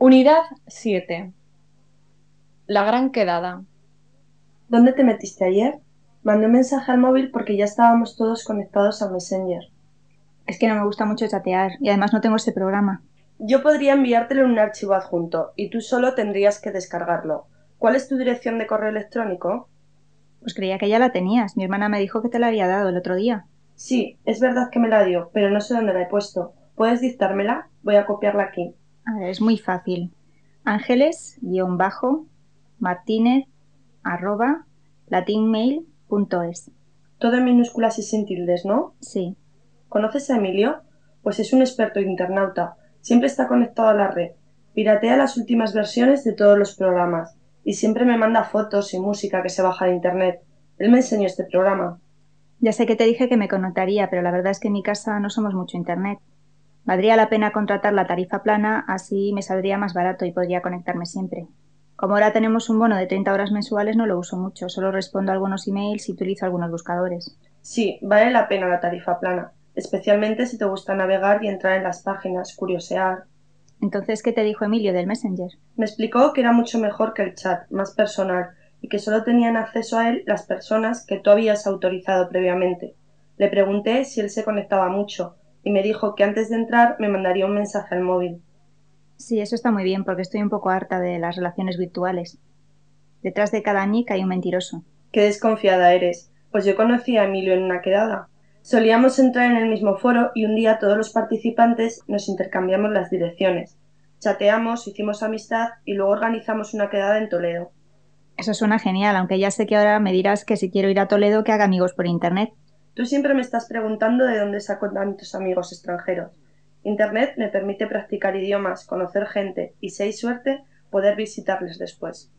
Unidad 7. La gran quedada. ¿Dónde te metiste ayer? Mandé un mensaje al móvil porque ya estábamos todos conectados a Messenger. Es que no me gusta mucho chatear y además no tengo ese programa. Yo podría enviártelo en un archivo adjunto y tú solo tendrías que descargarlo. ¿Cuál es tu dirección de correo electrónico? Pues creía que ya la tenías. Mi hermana me dijo que te la había dado el otro día. Sí, es verdad que me la dio, pero no sé dónde la he puesto. ¿Puedes dictármela? Voy a copiarla aquí. A ver, es muy fácil. Ángeles-martínez @latinmail.es. Todo en minúsculas y sin tildes, ¿no? Sí, ¿Conoces a Emilio? Pues es un experto internauta. Siempre está conectado a la red. Piratea las últimas versiones de todos los programas. Y siempre me manda fotos y música que se baja de internet. Él me enseñó este programa. ya sé que te dije que me conectaría, pero la verdad es que en mi casa no somos mucho internet. Valdría la pena contratar la tarifa plana, así me saldría más barato y podría conectarme siempre. Como ahora tenemos un bono de 30 horas mensuales, no lo uso mucho, solo respondo a algunos emails y utilizo algunos buscadores. Sí, vale la pena la tarifa plana, especialmente si te gusta navegar y entrar en las páginas, curiosear. Entonces, ¿qué te dijo Emilio del Messenger? Me explicó que era mucho mejor que el chat, más personal, y que solo tenían acceso a él las personas que tú habías autorizado previamente. Le pregunté si él se conectaba mucho, y me dijo que antes de entrar me mandaría un mensaje al móvil. Sí, eso está muy bien porque estoy un poco harta de las relaciones virtuales. Detrás de cada nick hay un mentiroso. Qué desconfiada eres, pues yo conocí a Emilio en una quedada. Solíamos entrar en el mismo foro y un día todos los participantes nos intercambiamos las direcciones. Chateamos, hicimos amistad y luego organizamos una quedada en Toledo. Eso suena genial, aunque ya sé que ahora me dirás que si quiero ir a Toledo que haga amigos por internet. Tú siempre me estás preguntando de dónde saco tantos amigos extranjeros. Internet me permite practicar idiomas, conocer gente y, si hay suerte, poder visitarles después.